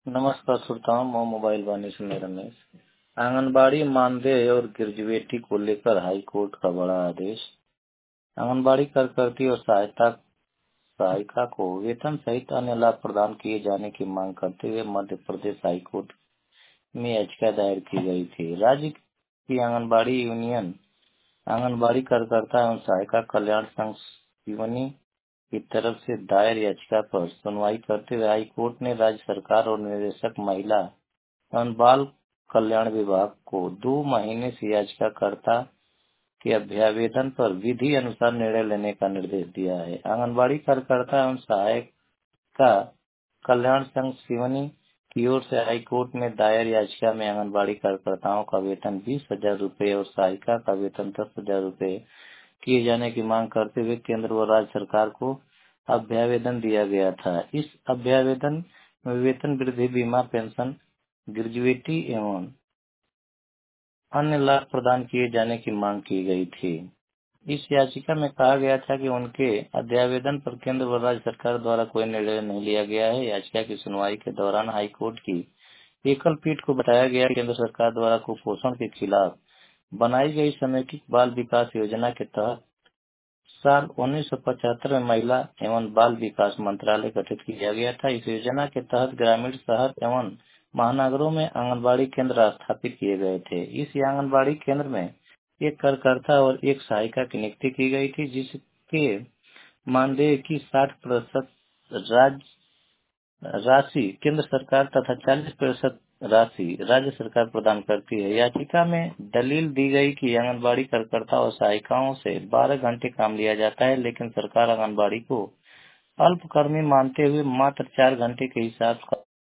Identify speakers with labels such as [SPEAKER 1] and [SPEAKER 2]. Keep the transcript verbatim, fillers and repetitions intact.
[SPEAKER 1] नमस्कार श्रोताओं, मैं मोबाइल वाणी से मैं रमेश। आंगनबाड़ी मानदेय और ग्रेजुएटी को लेकर हाई कोर्ट का बड़ा आदेश। आंगनबाड़ी कार्यकर्ती और सहायता सहायिका को वेतन सहित अन्य लाभ प्रदान किए जाने की मांग करते हुए मध्य प्रदेश हाई कोर्ट में याचिका दायर की गई थी। राज्य की आंगनबाड़ी यूनियन आंगनबाड़ी कार्यकर्ता एवं सहायिका कल्याण संघ सिवनी की तरफ से दायर याचिका पर सुनवाई करते हुए हाई कोर्ट ने राज्य सरकार और निदेशक महिला एवं बाल कल्याण विभाग को दो महीने से याचिकाकर्ता के अभ्यावेदन पर विधि अनुसार निर्णय लेने का निर्देश दिया है। आंगनबाड़ी कार्यकर्ता एवं सहायिका कल्याण संघ सिवनी की ओर से हाई कोर्ट में दायर याचिका में आंगनबाड़ी कार्यकर्ताओं का वेतन बीस हजार रूपए और सहायिका का वेतन दस हजार रूपए किए जाने की मांग करते हुए केंद्र व राज्य सरकार को अभ्यावेदन दिया गया था। इस अभ्यावेदन में वेतन वृद्धि, बीमा, पेंशन, ग्रेजुएटी एवं अन्य लाभ प्रदान किए जाने की मांग की गई थी। इस याचिका में कहा गया था कि उनके अभ्यावेदन पर केंद्र व राज्य सरकार द्वारा कोई निर्णय नहीं लिया गया है। याचिका की सुनवाई के दौरान हाई कोर्ट की एकल पीठ को बताया गया कि केंद्र सरकार द्वारा कुपोषण के खिलाफ बनाई गई समेकित बाल विकास योजना के तहत साल उन्नीस सौ पचहत्तर में महिला एवं बाल विकास मंत्रालय गठित किया गया था। इस योजना के तहत ग्रामीण, शहर एवं महानगरों में आंगनबाड़ी केंद्र स्थापित किए गए थे। इस आंगनबाड़ी केंद्र में एक कार्यकर्ता और एक सहायिका की नियुक्ति की गई थी, जिसके मानदेय की साठ प्रतिशत राज्य राशि केंद्र सरकार तथा चालीस प्रतिशत राशि राज्य सरकार प्रदान करती है। याचिका में दलील दी गई कि आंगनबाड़ी कार्यकर्ता और सहायिकाओं से बारह घंटे काम लिया जाता है, लेकिन सरकार आंगनबाड़ी को अल्पकर्मी मानते हुए मात्र चार घंटे के हिसाब